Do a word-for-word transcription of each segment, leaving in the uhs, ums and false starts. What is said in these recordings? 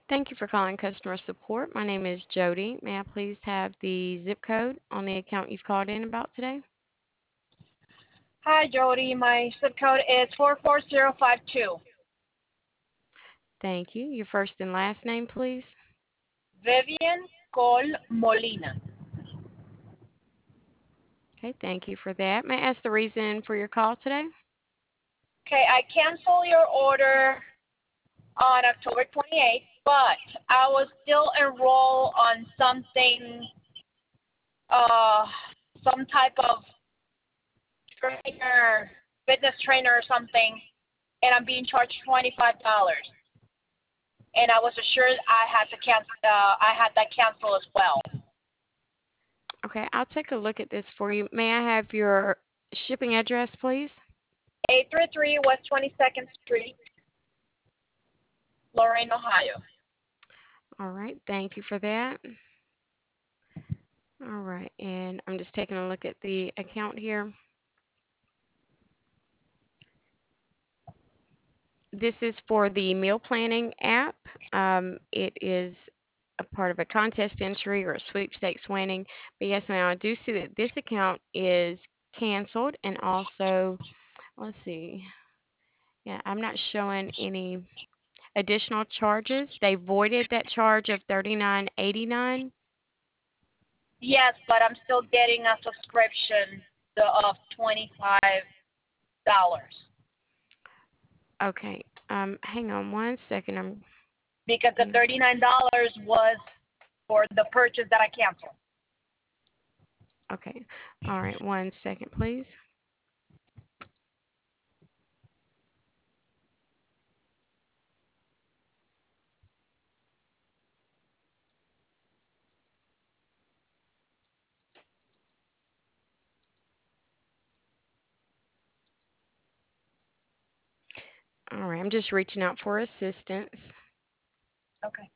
Thank you for calling customer support. My name is Jody. May I please have the zip code on the account you've called in about today? Hi, Jody. My zip code is four four zero five two. Thank you. Your first and last name, please. Vivian Col Molina. Okay, thank you for that. May I ask the reason for your call today? Okay, I canceled your order on October twenty-eighth, but I was still enrolled on something, uh, some type of trainer, fitness trainer or something, and I'm being charged twenty-five dollars. And I was assured I had to cancel. Uh, I had that cancel as well. Okay, I'll take a look at this for you. May I have your shipping address, please? eight thirty-three West twenty-second Street, Lorraine, Ohio. All right, thank you for that. All right, and I'm just taking a look at the account here. This is for the meal planning app. Um, it is a part of a contest entry or a sweepstakes winning. But yes, ma'am, I do see that this account is canceled, and also, let's see. Yeah, I'm not showing any additional charges. They voided that charge of thirty-nine eighty-nine. Yes, but I'm still getting a subscription the, of twenty-five dollars Okay. Um, hang on one second. I'm because the gonna, thirty-nine dollars was for the purchase that I canceled. okay. All right, one second, please. All right, I'm just reaching out for assistance. Okay.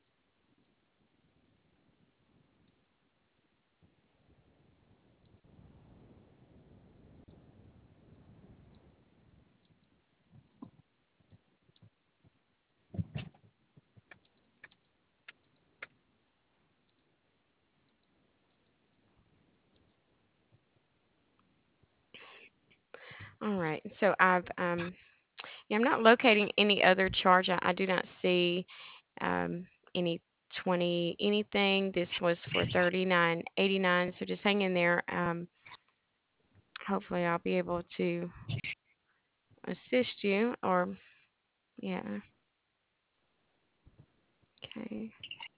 All right. So I've um yeah, I'm not locating any other charge. I, I do not see um any twenty anything. This was for thirty-nine eighty-nine. So just hang in there. Um hopefully I'll be able to assist you or yeah. Okay.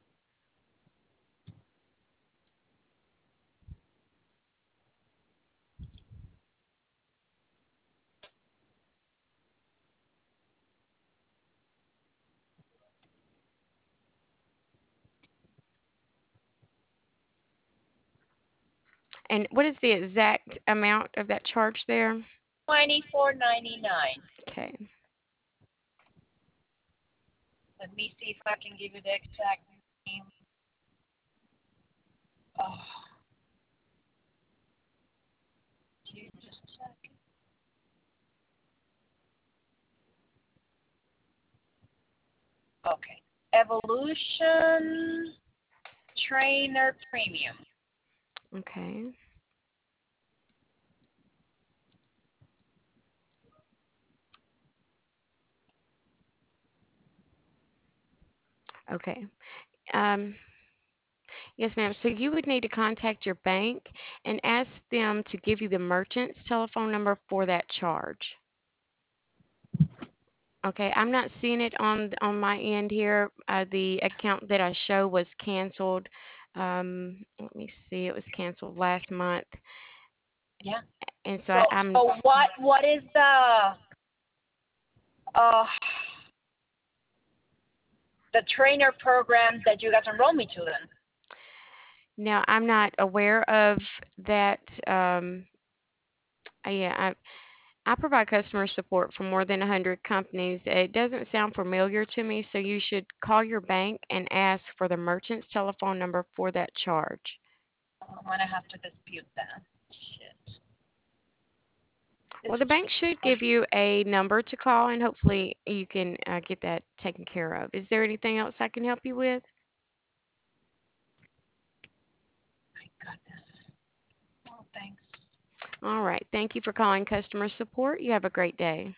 And what is the exact amount of that charge there? twenty-four ninety-nine. Okay. Let me see if I can give you the exact name. Oh, just a second. Okay. Evolution Trainer Premium. Okay. Okay. Um Yes, ma'am. So you would need to contact your bank and ask them to give you the merchant's telephone number for that charge. Okay, I'm not seeing it on on my end here. Uh, the account that I show was canceled. Um, let me see. It was canceled last month, Yeah. and so So, I, I'm so what what is the uh the trainer program that you guys enroll me to then? now I'm not aware of that. Um, uh, yeah, I provide customer support for more than one hundred companies. It doesn't sound familiar to me, so you should call your bank and ask for the merchant's telephone number for that charge. I'm gonna have to dispute that. Shit. This Well, the bank should give you a number to call, and hopefully you can uh, get that taken care of. Is there anything else I can help you with? my goodness. Well, thanks. All right. Thank you for calling customer support. You have a great day.